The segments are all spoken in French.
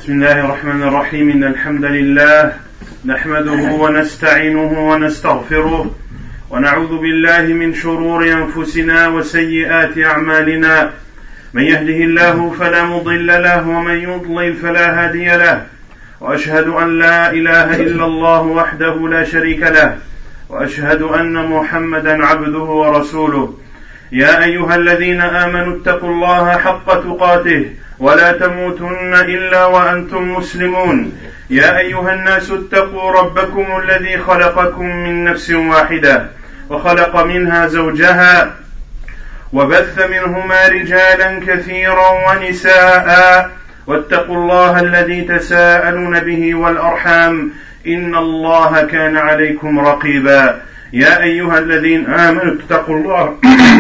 بسم الله الرحمن الرحيم إن الحمد لله نحمده ونستعينه ونستغفره ونعوذ بالله من شرور أنفسنا وسيئات أعمالنا من يهده الله فلا مضل له ومن يضلل فلا هادي له وأشهد أن لا إله إلا الله وحده لا شريك له وأشهد أن محمدا عبده ورسوله يا أيها الذين آمنوا اتقوا الله حق تقاته ولا تموتن إلا وأنتم مسلمون يا أيها الناس اتقوا ربكم الذي خلقكم من نفس واحدة وخلق منها زوجها وبث منهما رجالا كثيرا ونساء واتقوا الله الذي تساءلون به والأرحام إن الله كان عليكم رقيبا يا أيها الذين آمنوا اتقوا الله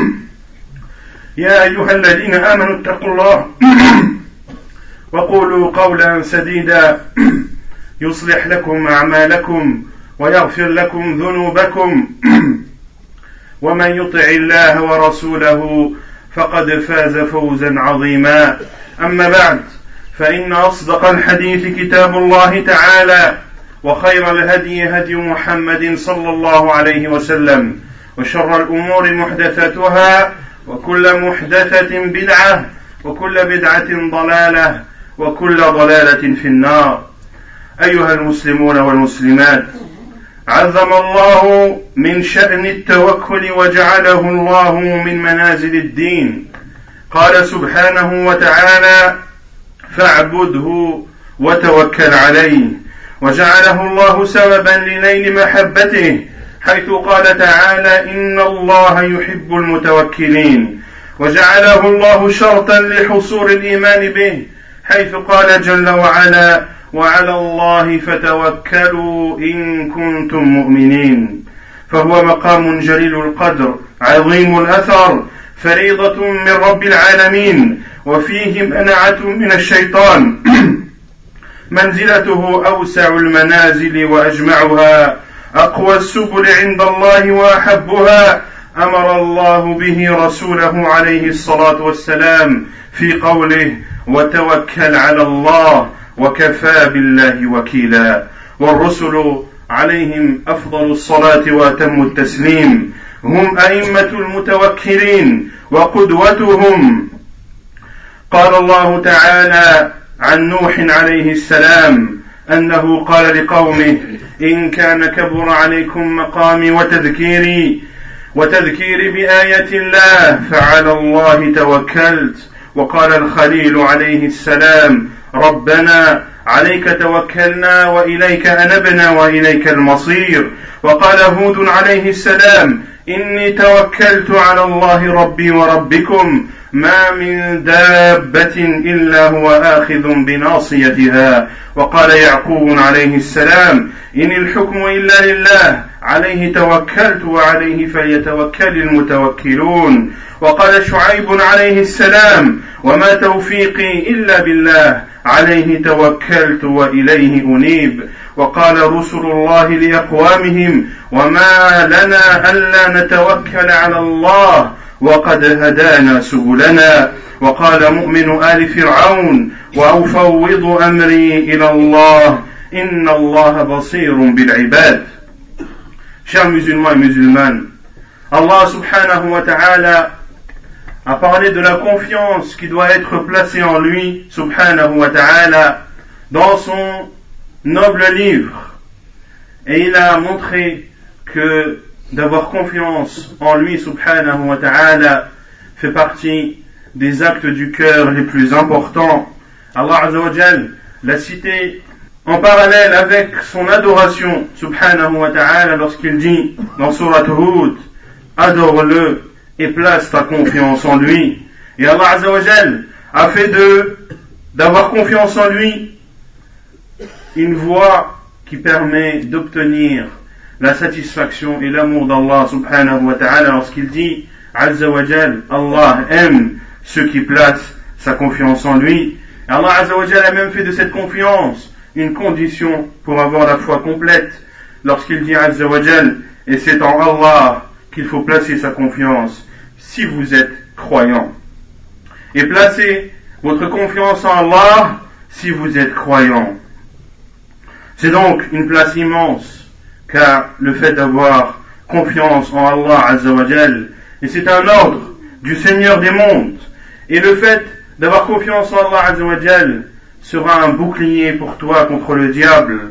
يا أيها الذين آمنوا اتقوا الله وقولوا قولا سديدا يصلح لكم أعمالكم ويغفر لكم ذنوبكم ومن يطع الله ورسوله فقد فاز فوزا عظيما أما بعد فإن أصدق الحديث كتاب الله تعالى وخير الهدي هدي محمد صلى الله عليه وسلم وشر الأمور محدثاتها وكل محدثة بدعة وكل بدعة ضلالة وكل ضلالة في النار. أيها المسلمون والمسلمات، عظم الله من شأن التوكل وجعله الله من منازل الدين. قال سبحانه وتعالى: فاعبده وتوكل عليه، وجعله الله سببا لنيل محبته، حيث قال تعالى: إن الله يحب المتوكلين، وجعله الله شرطا لحصول الإيمان به، حيث قال جل وعلا: وعلى الله فتوكلوا إن كنتم مؤمنين. فهو مقام جليل القدر عظيم الأثر، فريضة من رب العالمين، وفيه منعة من الشيطان، منزلته أوسع المنازل وأجمعها، أقوى السبل عند الله وأحبها. أمر الله به رسوله عليه الصلاة والسلام في قوله: وتوكل على الله وكفى بالله وكيلا. والرسل عليهم أفضل الصلاة وأتم التسليم هم أئمة المتوكلين وقدوتهم. قال الله تعالى عن نوح عليه السلام أنه قال لقومه: إن كان كبر عليكم مقامي وتذكيري بآية الله فعلى الله توكلت. وقال الخليل عليه السلام: ربنا عليك توكلنا وإليك أنبنا وإليك المصير. وقال هود عليه السلام: إني توكلت على الله ربي وربكم ما من دابة إلا هو آخذ بناصيتها. وقال يعقوب عليه السلام: إن الحكم إلا لله عليه توكلت وعليه فليتوكل المتوكلون. وقال شعيب عليه السلام: وما توفيقي إلا بالله عليه توكلت وإليه أنيب. وقال رسل الله لأقوامهم: وما لنا ألا نتوكل على الله وقد هدانا سبلنا. وقال مؤمن آل فرعون: وأفوض أمري إلى الله إن الله بصير بالعباد. Chers musulmans et musulmanes, Allah subhanahu wa ta'ala a parlé de la confiance qui doit être placée en lui subhanahu wa ta'ala dans son noble livre, et il a montré que d'avoir confiance en lui subhanahu wa ta'ala fait partie des actes du cœur les plus importants. Allah azza wa jal l'a cité en parallèle avec son adoration subhanahu wa ta'ala lorsqu'il dit dans Surat Hud: adore-le et place ta confiance en lui. Et Allah azza wa jal a fait d'avoir confiance en lui une voie qui permet d'obtenir la satisfaction et l'amour d'Allah subhanahu wa ta'ala lorsqu'il dit azza wa jal: Allah aime ceux qui placent sa confiance en lui. Et Allah azza wa jal a même fait de cette confiance une condition pour avoir la foi complète lorsqu'il dit azza wa jal: et c'est en Allah qu'il faut placer sa confiance si vous êtes croyant. Et placez votre confiance en Allah si vous êtes croyants. C'est donc une place immense, car le fait d'avoir confiance en Allah Azza wa Jal, et c'est un ordre du Seigneur des mondes, et le fait d'avoir confiance en Allah Azza wa Jal sera un bouclier pour toi contre le diable,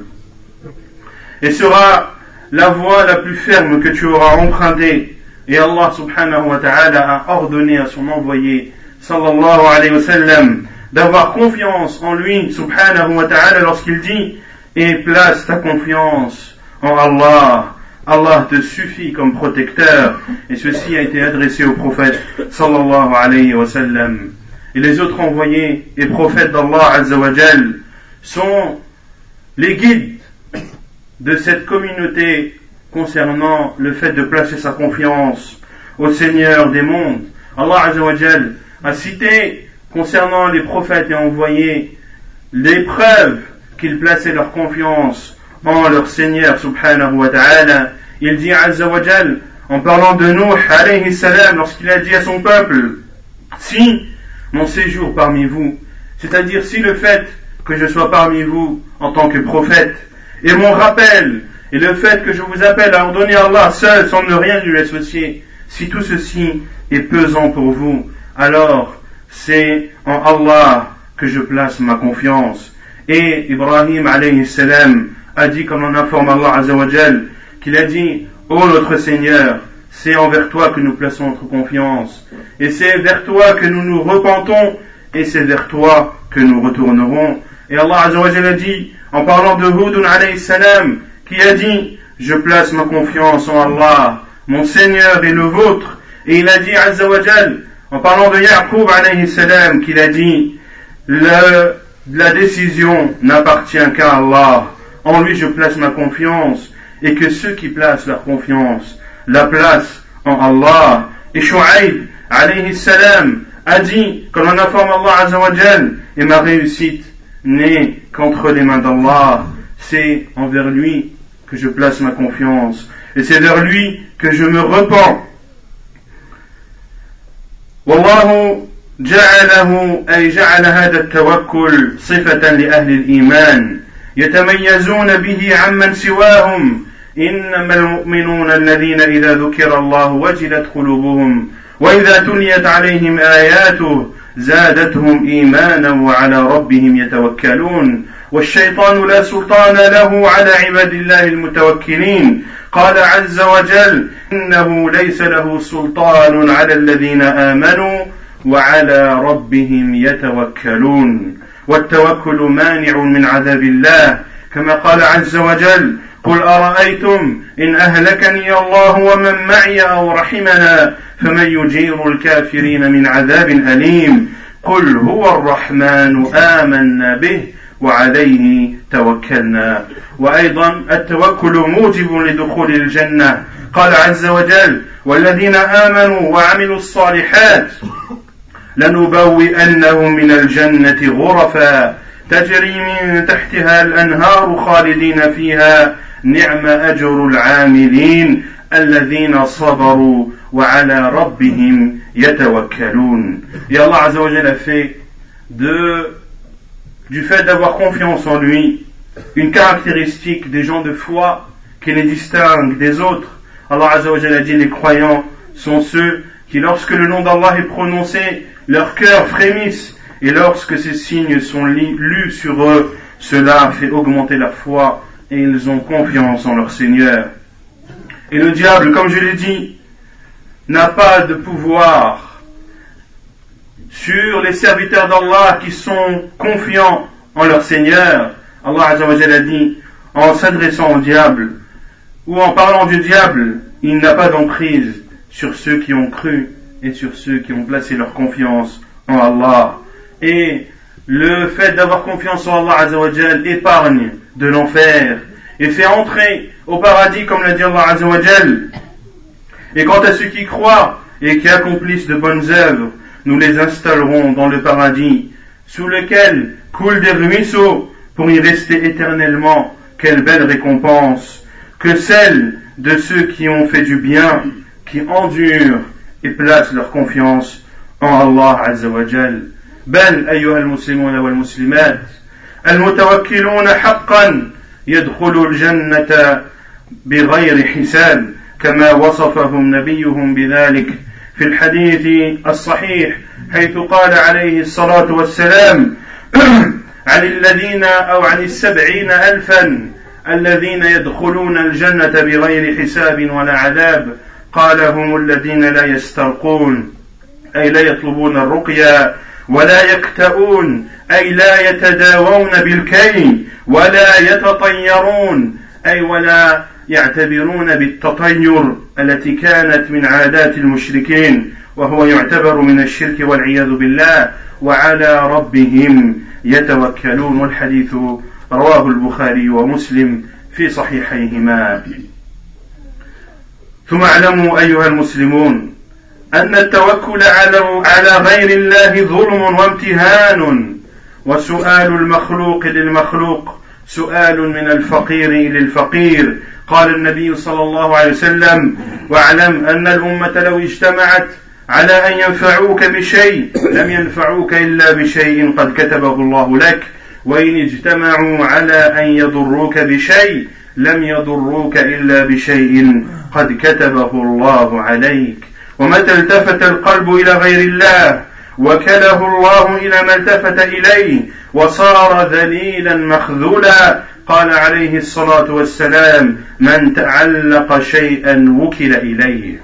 et sera la voie la plus ferme que tu auras empruntée. Et Allah subhanahu wa ta'ala a ordonné à son envoyé sallallahu alayhi wa sallam d'avoir confiance en lui subhanahu wa ta'ala lorsqu'il dit: et place ta confiance en Allah, Allah te suffit comme protecteur. Et ceci a été adressé au prophète sallallahu alayhi wa sallam. Et les autres envoyés et prophètes d'Allah azza wa jal sont les guides de cette communauté concernant le fait de placer sa confiance au Seigneur des mondes. Allah azza wa jal a cité concernant les prophètes et envoyés les preuves qu'ils plaçaient leur confiance en leur Seigneur subhanahu wa ta'ala. Il dit azza wa jal en parlant de Nuh alayhi salam lorsqu'il a dit à son peuple: si mon séjour parmi vous, c'est-à-dire si le fait que je sois parmi vous en tant que prophète, et mon rappel, et le fait que je vous appelle à ordonner Allah seul sans ne rien lui associer, si tout ceci est pesant pour vous, alors c'est en Allah que je place ma confiance. Et Ibrahim alayhi salam a dit, comme on informe Allah azza wa jal, qu'il a dit: ô notre Seigneur, c'est envers toi que nous plaçons notre confiance, et c'est vers toi que nous nous repentons, et c'est vers toi que nous retournerons. Et Allah azza wa jal a dit, en parlant de Hud alayhi salam, qui a dit: je place ma confiance en Allah, mon Seigneur et le vôtre. Et il a dit azza wa jal, en parlant de Yaqub alayhi salam, qu'il a dit: la décision n'appartient qu'à Allah, en lui je place ma confiance, et que ceux qui placent leur confiance la placent en Allah. Et Shu'aib alayhi salam a dit, comme on informe Allah azza wa jal, et ma réussite n'est qu'entre les mains d'Allah, c'est envers lui que je place ma confiance, et c'est vers lui que je me repens. Wallahu جعل هذا التوكل صفة لأهل الإيمان يتميزون به عمن سواهم إنما المؤمنون الذين إذا ذكر الله وجلت قلوبهم وإذا تليت عليهم آياته زادتهم إيمانا وعلى ربهم يتوكلون والشيطان لا سلطان له على عباد الله المتوكلين قال عز وجل إنه ليس له سلطان على الذين آمنوا وعلى ربهم يتوكلون والتوكل مانع من عذاب الله كما قال عز وجل قل أرأيتم إن أهلكني الله ومن معي أو رحمنا فمن يجير الكافرين من عذاب أليم قل هو الرحمن آمنا به وعليه توكلنا وأيضا التوكل موجب لدخول الجنة قال عز وجل والذين آمنوا وعملوا الصالحات لنبوئنهم من الجنة غرفا تجري من تحتها الأنهار خالدين فيها نعم أجر العاملين الذين صبروا وعلى ربهم يتوكلون. Et Allah Azza wa Jal a fait du fait d'avoir confiance en lui une caractéristique des gens de foi qui les distingue des autres. Allah Azza wa Jal a dit: les croyants sont ceux qui, lorsque le nom d'Allah est prononcé, leurs cœurs frémissent, et lorsque ces signes sont lus sur eux, cela fait augmenter la foi, et ils ont confiance en leur Seigneur. Et le diable, comme je l'ai dit, n'a pas de pouvoir sur les serviteurs d'Allah qui sont confiants en leur Seigneur. Allah Azza wa Jalla a dit, en s'adressant au diable, ou en parlant du diable, il n'a pas d'emprise sur ceux qui ont cru et sur ceux qui ont placé leur confiance en Allah. Et le fait d'avoir confiance en Allah Azza wa Jal épargne de l'enfer et fait entrer au paradis, comme l'a dit Allah Azza wa Jal. Et quant à ceux qui croient et qui accomplissent de bonnes œuvres, nous les installerons dans le paradis, sous lequel coulent des ruisseaux pour y rester éternellement. Quelle belle récompense que celle de ceux qui ont fait du bien, qui endurent et placent leur confiance en Allah Azza wa Jal. بل أيها المسلمون والمسلمات المتوكلون حقا يدخلوا الجنة بغير حساب كما وصفهم نبيهم بذلك في الحديث الصحيح حيث قال عليه الصلاة والسلام عن الذين أو عن 70,000 الذين يدخلون الجنة بغير حساب ولا عذاب قال هم الذين لا يسترقون أي لا يطلبون الرقية ولا يكتؤون أي لا يتداوون بالكي ولا يتطيرون أي ولا يعتبرون بالتطير التي كانت من عادات المشركين وهو يعتبر من الشرك والعياذ بالله وعلى ربهم يتوكلون والحديث رواه البخاري ومسلم في صحيحيهما. ثم اعلموا أيها المسلمون أن التوكل على غير الله ظلم وامتهان وسؤال المخلوق للمخلوق سؤال من الفقير للفقير. قال النبي صلى الله عليه وسلم واعلم أن الأمة لو اجتمعت على أن ينفعوك بشيء لم ينفعوك إلا بشيء قد كتبه الله لك وإن اجتمعوا على أن يضروك بشيء لم يضروك إلا بشيء قد كتبه الله عليك. ومتى التفت القلب إلى غير الله وكله الله إلى ما التفت إليه وصار ذليلا مخذولا. قال عليه الصلاة والسلام من تعلق شيئا وكل إليه.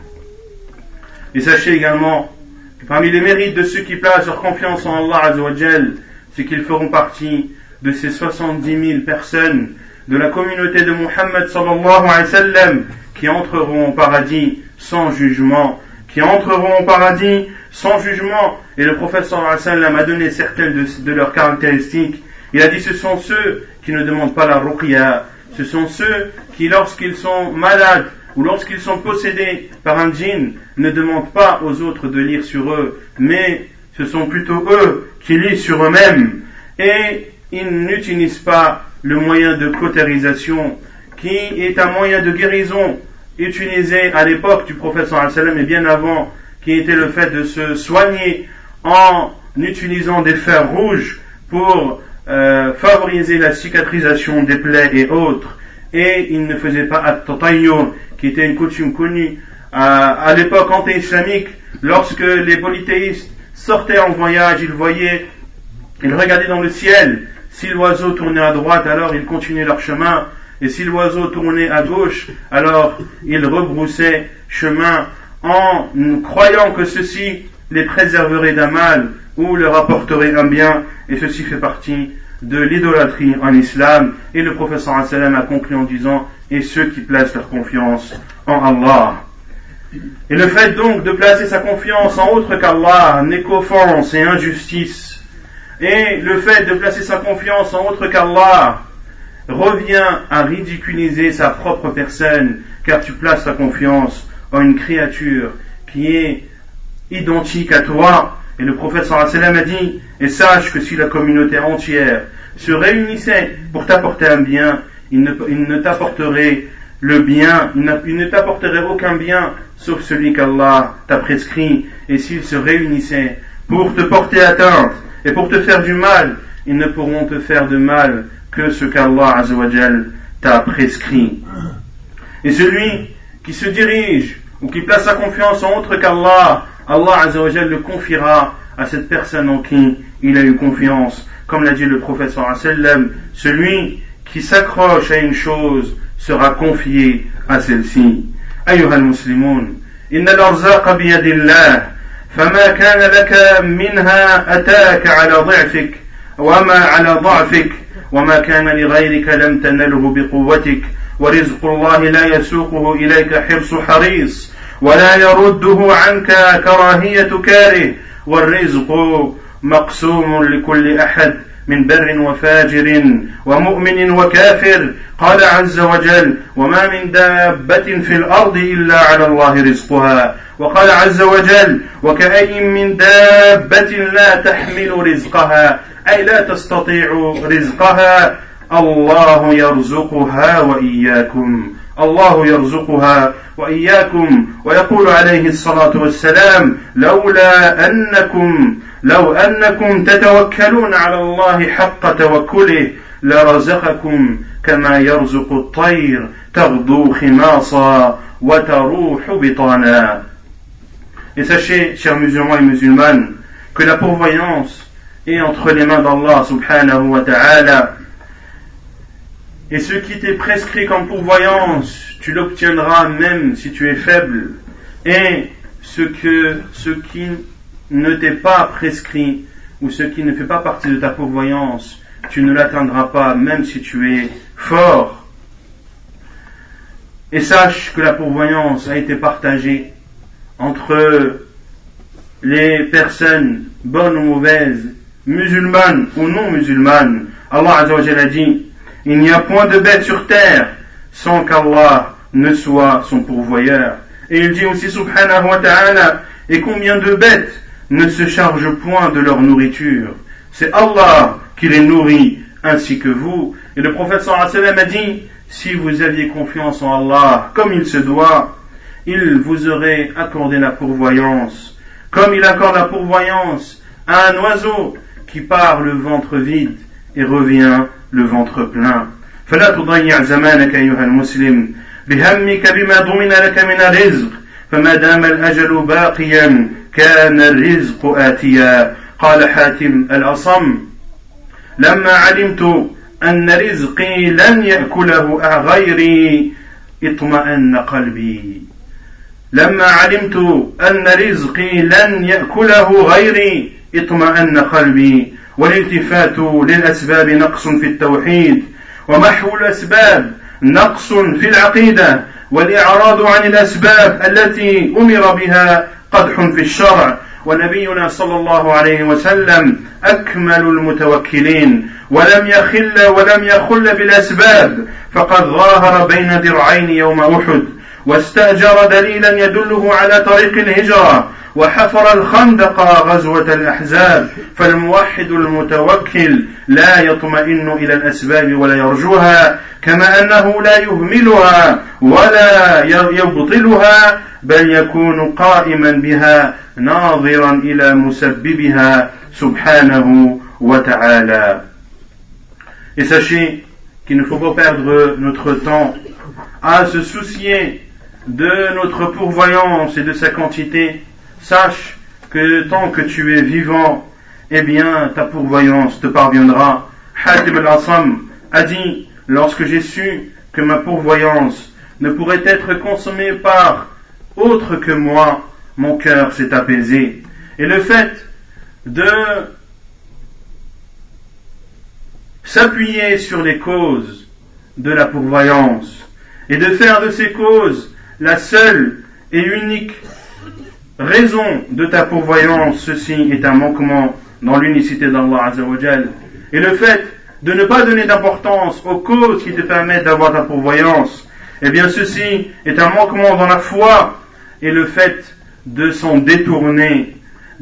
Et sachez également que parmi les mérites de ceux qui placent leur confiance en Allah Azza wa Jal, c'est qu'ils feront partie de ces 70 000 personnes de la communauté de Muhammad sallallahu alayhi wa sallam qui entreront au paradis sans jugement, qui entreront au paradis sans jugement. Et le prophète sallallahu alayhi wa sallam a donné certaines de leurs caractéristiques. Il a dit ce sont ceux qui ne demandent pas la ruqya, ce sont ceux qui lorsqu'ils sont malades ou lorsqu'ils sont possédés par un djinn ne demandent pas aux autres de lire sur eux, mais ce sont plutôt eux qui lisent sur eux-mêmes et ils n'utilisent pas le moyen de cautérisation qui est un moyen de guérison utilisé à l'époque du prophète sallallahu alayhi wa sallam et bien avant, qui était le fait de se soigner en utilisant des fers rouges pour favoriser la cicatrisation des plaies et autres. Et il ne faisait pas at-tatayyur, qui était une coutume connue à l'époque anti-islamique. Lorsque les polythéistes sortaient en voyage, ils regardaient dans le ciel. Si l'oiseau tournait à droite, alors ils continuaient leur chemin. Et si l'oiseau tournait à gauche, alors ils rebroussaient chemin en croyant que ceci les préserverait d'un mal ou leur apporterait un bien. Et ceci fait partie de l'idolâtrie en islam. Et le prophète sallallahu alayhi wa sallam a conclu en disant et ceux qui placent leur confiance en Allah. Et le fait donc de placer sa confiance en autre qu'Allah n'est qu'offense et injustice. Et le fait de placer sa confiance en autre qu'Allah revient à ridiculiser sa propre personne, car tu places ta confiance en une créature qui est identique à toi. Et le prophète sallallahu alayhi wa sallam a dit et sache que si la communauté entière se réunissait pour t'apporter un bien, il ne t'apporterait le bien, il ne t'apporterait aucun bien sauf celui qu'Allah t'a prescrit. Et s'ils se réunissaient pour te porter atteinte et pour te faire du mal, ils ne pourront te faire de mal que ce qu'Allah Azza wa Jal t'a prescrit. Et celui qui se dirige ou qui place sa confiance en autre qu'Allah, Allah Azza wa Jal le confiera à cette personne en qui il a eu confiance. Comme l'a dit le prophète sallallahu alayhi wa sallam, celui qui s'accroche à une chose sera confié à celle-ci. أيها المسلمون إن الأرزاق بيد الله فما كان لك منها أتاك على ضعفك وما على ضعفك وما كان لغيرك لم تنله بقوتك ورزق الله لا يسوقه إليك حرص حريص ولا يرده عنك كراهية كاره والرزق مقسوم لكل أحد من بر وفاجر ومؤمن وكافر. قال عز وجل وما من دابة في الأرض إلا على الله رزقها. وقال عز وجل وكأي من دابة لا تحمل رزقها أي لا تستطيع رزقها الله يرزقها وإياكم. الله يرزقها وإياكم. ويقول عليه الصلاة والسلام لولا لو أنكم تتوكلون على الله حق توكله لرزقكم كما يرزق الطير تغدو خماصا وتروح بطانا. Et sachez, chers musulmans et musulmanes, que la pourvoyance est entre les mains d'Allah subhanahu wa ta'ala. Et ce qui t'est prescrit comme pourvoyance, tu l'obtiendras même si tu es faible. Et ce qui ne t'est pas prescrit, ou ce qui ne fait pas partie de ta pourvoyance, tu ne l'atteindras pas même si tu es fort. Et sache que la pourvoyance a été partagée entre les personnes bonnes ou mauvaises, musulmanes ou non musulmanes. Allah Azza wa Jalla a dit: il n'y a point de bête sur terre sans qu'Allah ne soit son pourvoyeur. Et il dit aussi subhanahu wa ta'ala: et combien de bêtes ne se chargent point de leur nourriture? C'est Allah qui les nourrit ainsi que vous. Et le prophète sallallahu alayhi wa sallam a dit: si vous aviez confiance en Allah comme il se doit, il vous aurait accordé la pourvoyance, comme il accorde la pourvoyance à un oiseau qui part le ventre vide et revient le ventre plein. فلا تضيع زمانك أيها المسلم بهمك بما ضمن لك من الرزق فما دام الأجل باقيا كان الرزق آتيا. قال حاتم الأصم: لما علمت أن رزقي لن يأكله غيري اطمأن قلبي. لما علمت أن رزقي لن يأكله غيري اطمأن قلبي. والالتفات للأسباب نقص في التوحيد، ومحو الأسباب نقص في العقيدة، والإعراض عن الأسباب التي أمر بها قدح في الشرع. ونبينا صلى الله عليه وسلم أكمل المتوكلين ولم يخل بالأسباب، فقد ظاهر بين درعين يوم أحد، واستأجر دليلا يدله على طريق الهجرة، وحفر الخندق غزوة الأحزاب. فالموحد المتوكل لا يطمئن إلى الأسباب ولا يرجوها، كما أنه لا يهملها ولا يبطلها، بل يكون قائما بها ناظرا إلى مسببها سبحانه وتعالى. Et sachez qu'il ne faut pas perdre notre temps à se soucier de notre pourvoyance et de sa quantité. Sache que tant que tu es vivant, eh bien ta pourvoyance te parviendra. Hatim al-Asam a dit: lorsque j'ai su que ma pourvoyance ne pourrait être consommée par autre que moi, mon cœur s'est apaisé. Et le fait de s'appuyer sur les causes de la pourvoyance et de faire de ces causes la seule et unique raison de ta pourvoyance, ceci est un manquement dans l'unicité d'Allah Azza wa Jal. Et le fait de ne pas donner d'importance aux causes qui te permettent d'avoir ta pourvoyance, eh bien ceci est un manquement dans la foi. Et le fait de se détourner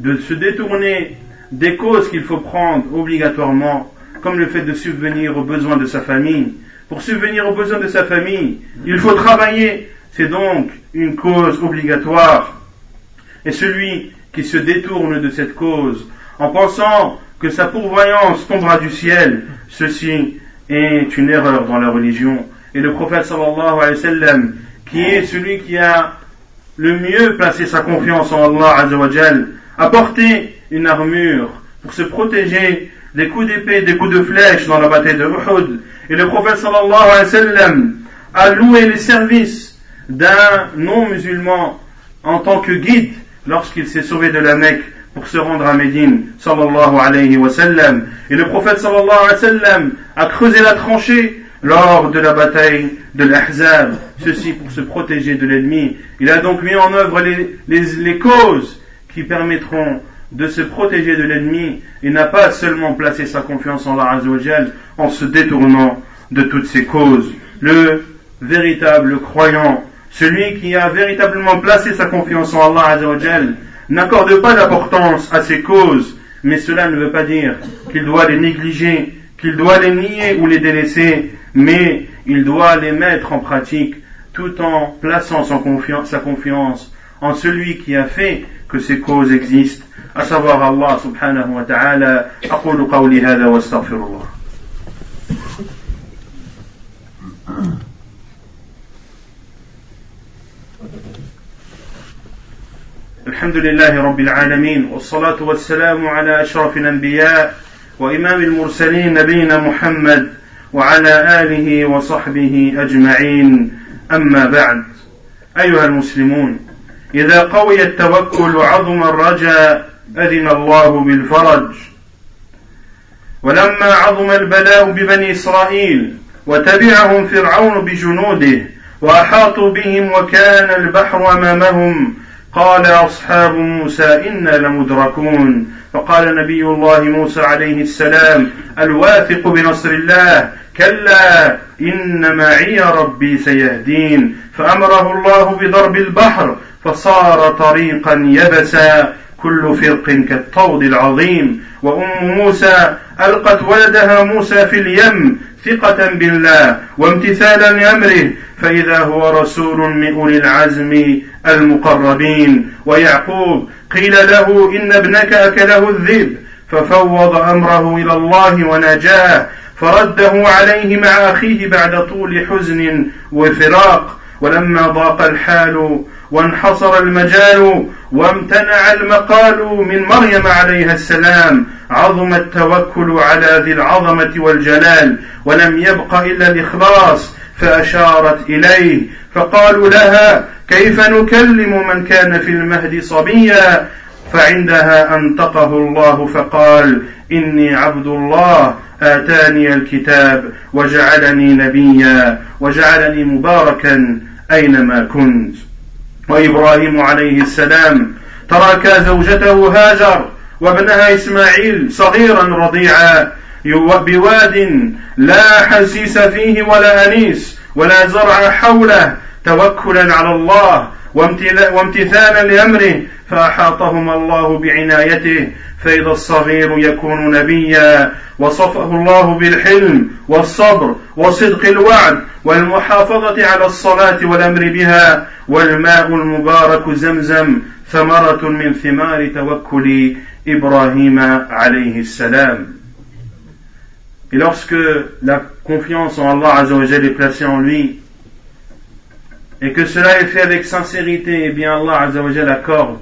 des causes qu'il faut prendre obligatoirement, comme le fait de subvenir aux besoins de sa famille. Pour subvenir aux besoins de sa famille, il faut travailler. C'est donc une cause obligatoire. Et celui qui se détourne de cette cause en pensant que sa pourvoyance tombera du ciel, ceci est une erreur dans la religion. Et le prophète sallallahu alayhi wa sallam, qui est celui qui a le mieux placé sa confiance en Allah Azza wa Jal, a porté une armure pour se protéger des coups d'épée, des coups de flèche dans la bataille de Uhud. Et le prophète sallallahu alayhi wa sallam a loué les services d'un non-musulman en tant que guide lorsqu'il s'est sauvé de la Mecque pour se rendre à Médine sallallahu alayhi wa sallam. Et le prophète sallallahu alayhi wa sallam a creusé la tranchée lors de la bataille de l'Ahzab, ceci pour se protéger de l'ennemi. Il a donc mis en œuvre les causes qui permettront de se protéger de l'ennemi et n'a pas seulement placé sa confiance en Allah Azza wa Jal en se détournant de toutes ces causes. Le véritable croyant, celui qui a véritablement placé sa confiance en Allah Azza wa Jal, n'accorde pas d'importance à ces causes, mais cela ne veut pas dire qu'il doit les négliger, qu'il doit les nier ou les délaisser, mais il doit les mettre en pratique tout en plaçant sa confiance en celui qui a fait que ces causes existent, à savoir Allah subhanahu wa ta'ala. أقول قولي هذا واستغفر الله. الحمد لله رب العالمين والصلاة والسلام على أشرف الأنبياء وإمام المرسلين نبينا محمد وعلى آله وصحبه أجمعين. أما بعد، أيها المسلمون، إذا قوي التوكل عظم الرجاء أذن الله بالفرج. ولما عظم البلاء ببني إسرائيل وتبعهم فرعون بجنوده وأحاطوا بهم وكان البحر أمامهم قال أصحاب موسى إنا لمدركون. فقال نبي الله موسى عليه السلام الواثق بنصر الله كلا إن معي ربي سيهدين. فأمره الله بضرب البحر فصار طريقا يبسا كل فرق كالطود العظيم. وأم موسى ألقت ولدها موسى في اليم ثقة بالله وامتثالا لأمره فإذا هو رسول من أولي العزم المقربين. ويعقوب قيل له إن ابنك أكله الذئب ففوض أمره إلى الله ونجاه فرده عليه مع أخيه بعد طول حزن وفراق. ولما ضاق الحال وانحصر المجال وامتنع المقال من مريم عليها السلام عظم التوكل على ذي العظمة والجلال ولم يبق إلا الإخلاص فأشارت إليه فقالوا لها كيف نكلم من كان في المهد صبيا. فعندها أنطقه الله فقال إني عبد الله آتاني الكتاب وجعلني نبيا وجعلني مباركا أينما كنت. وإبراهيم عليه السلام ترك زوجته هاجر وابنها إسماعيل صغيرا رضيعا بواد لا حسيس فيه ولا أنيس ولا زرع حوله توكلا على الله وامتثالا لأمره فأحاطهما الله بعنايته فإذا الصغير يكون نبيا وصفه الله بالحلم والصبر وصدق الوعد والمحافظة على الصلاة والأمر بها. والماء المبارك زمزم ثمرة من ثمار توكل إبراهيم عليه السلام. Et lorsque la confiance en Allah Azza wa Jalla est placée en lui et que cela est fait avec sincérité, eh bien Allah Azza wa Jalla accorde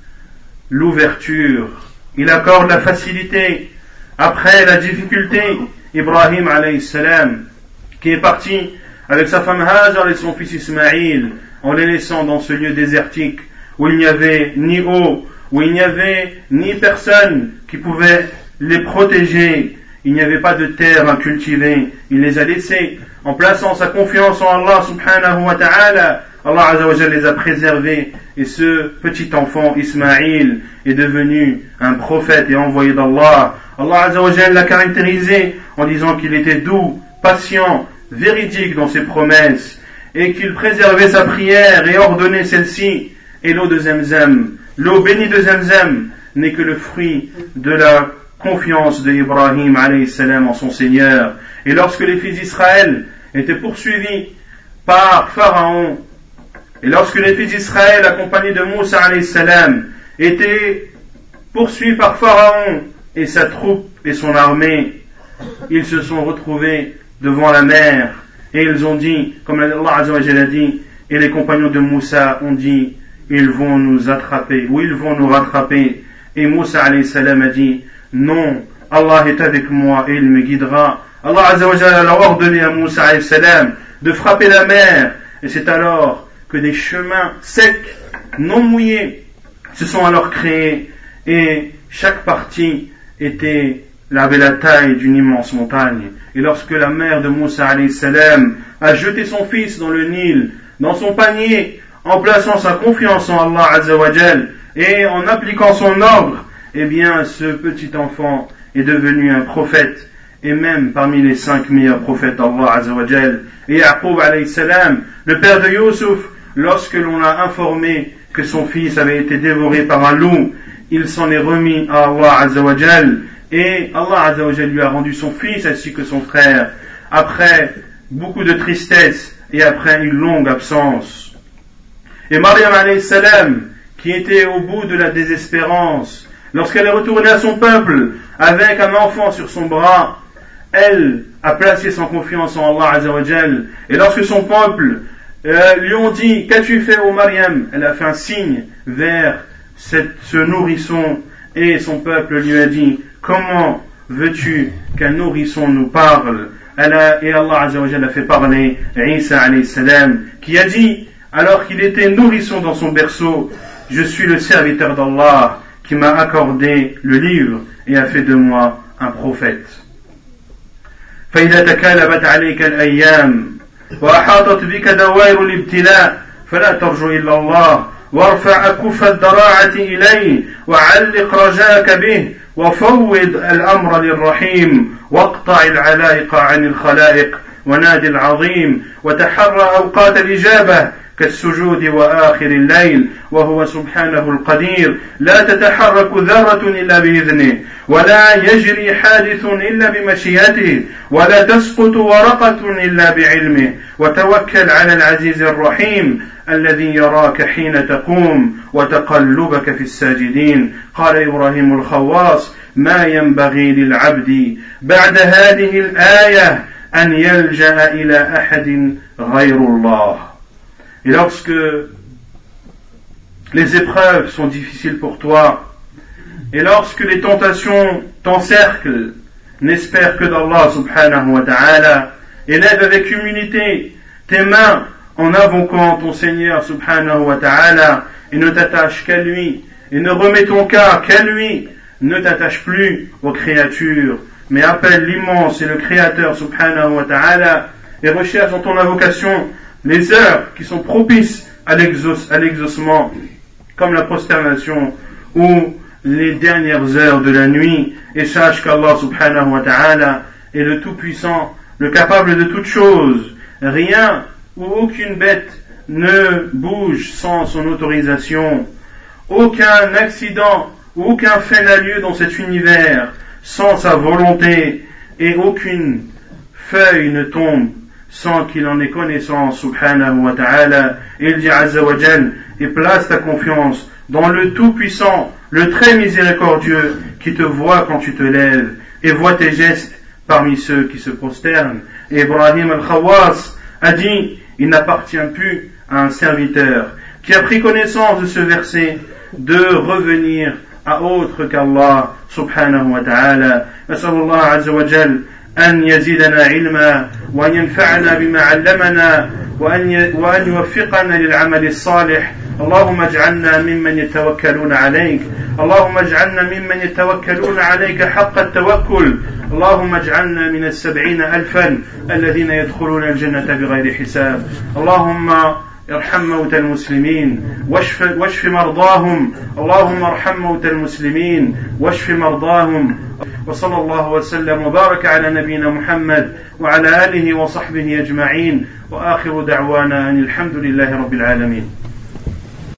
l'ouverture, il accorde la facilité après la difficulté. Ibrahim alayhi salam qui est parti avec sa femme Hajar et son fils Ismaïl en les laissant dans ce lieu désertique où il n'y avait ni eau, où il n'y avait ni personne qui pouvait les protéger, il n'y avait pas de terre à cultiver, il les a laissés en plaçant sa confiance en Allah subhanahu wa ta'ala. Allah Azza wa Jalla les a préservés et ce petit enfant Ismaïl est devenu un prophète et envoyé d'Allah. Allah Azza wa Jalla l'a caractérisé en disant qu'il était doux, patient, véridique dans ses promesses et qu'il préservait sa prière et ordonnait celle-ci. Et l'eau de Zemzem, l'eau bénie de Zemzem n'est que le fruit de la confiance de Ibrahim alayhi salam en son Seigneur. Et lorsque les fils d'Israël étaient poursuivis par Pharaon, et lorsque les fils d'Israël accompagnés de Moussa alayhi salam étaient poursuivis par Pharaon et sa troupe et son armée, ils se sont retrouvés devant la mer et ils ont dit, comme Allah Azza wa Jalla dit, et les compagnons de Moussa ont dit, ils vont nous attraper ou ils vont nous rattraper. Et Moussa alayhi salam a dit, non, Allah est avec moi et il me guidera. Allah Azza wa Jalla a ordonné à Moussa alayhi salam de frapper la mer et c'est alors que des chemins secs, non mouillés, se sont alors créés et chaque partie avait la taille d'une immense montagne. Et lorsque la mère de Moussa alayhi salam a jeté son fils dans le Nil, dans son panier, en plaçant sa confiance en Allah Azza wa Jal et en appliquant son ordre, eh bien ce petit enfant est devenu un prophète et même parmi les 5 meilleurs prophètes d'Allah Azza wa Jal. Et Yaqub alayhi salam, le père de Youssouf, lorsque l'on a informé que son fils avait été dévoré par un loup, il s'en est remis à Allah Azza wa Jal et Allah Azza wa Jal lui a rendu son fils ainsi que son frère après beaucoup de tristesse et après une longue absence. Et Maryam alayhi salam, qui était au bout de la désespérance, Lorsqu'elle est retournée à son peuple avec un enfant sur son bras, elle a placé son confiance en Allah Azza wa Jal. Et lorsque son peuple lui ont dit « Qu'as-tu fait, ô Maryam ?» Elle a fait un signe vers ce nourrisson, et son peuple lui a dit « Comment veux-tu qu'un nourrisson nous parle ?» Et Allah Azza wa Jal a fait parler Isa alayhi salam, qui a dit, alors qu'il était nourrisson dans son berceau, « Je suis le serviteur d'Allah qui m'a accordé le livre et a fait de moi un prophète. » فإذا تكالبت عليك الأيام وأحاطت بك دوائر الابتلاء فلا ترجو إلا الله وارفع أكف الضراعة إليه وعلق رجاك به وفوض الأمر للرحيم واقطع العلائق عن الخلائق ونادي العظيم وتحرى أوقات الإجابة كالسجود وآخر الليل وهو سبحانه القدير لا تتحرك ذرة إلا بإذنه ولا يجري حادث إلا بمشيئته ولا تسقط ورقة إلا بعلمه وتوكل على العزيز الرحيم الذي يراك حين تقوم وتقلبك في الساجدين. قال إبراهيم الخواص ما ينبغي للعبد بعد هذه الآية أن يلجأ إلى أحد غير الله. Et lorsque les épreuves sont difficiles pour toi, et lorsque les tentations t'encerclent, n'espère que d'Allah subhanahu wa ta'ala, et lève avec humilité tes mains en invoquant ton Seigneur subhanahu wa ta'ala, et ne t'attache qu'à lui, et ne remets ton cas qu'à lui, ne t'attache plus aux créatures, mais appelle l'immense et le Créateur subhanahu wa ta'ala, et recherche dans ton invocation les heures qui sont propices à l'exaucement, comme la prosternation ou les dernières heures de la nuit, et sache qu'Allah subhanahu wa ta'ala est le tout-puissant, le capable de toutes choses. Rien ou aucune bête ne bouge sans son autorisation. Aucun accident ou aucun fait n'a lieu dans cet univers sans sa volonté, et aucune feuille ne tombe sans qu'il en ait connaissance subhanahu wa ta'ala. Il dit azza wa jal, et place ta confiance dans le tout-puissant, le très miséricordieux, qui te voit quand tu te lèves et voit tes gestes parmi ceux qui se prosternent. Et Ibrahim al-Khawas a dit, il n'appartient plus à un serviteur qui a pris connaissance de ce verset de revenir à autre qu'Allah subhanahu wa ta'ala. Nas'alullah azza wa jal أن يزيدنا علما وأن ينفعنا بما علمنا وأن يوفقنا للعمل الصالح. اللهم اجعلنا ممن يتوكلون عليك، اللهم اجعلنا ممن يتوكلون عليك حق التوكل، اللهم اجعلنا من 70,000 الذين يدخلون الجنة بغير حساب. اللهم ارحم موتى المسلمين واشف مرضاهم، اللهم ارحم موتى المسلمين واشف مرضاهم. وصلى الله وسلم وبارك على نبينا محمد وعلى آله وصحبه أجمعين، وآخر دعوانا أن الحمد لله رب العالمين.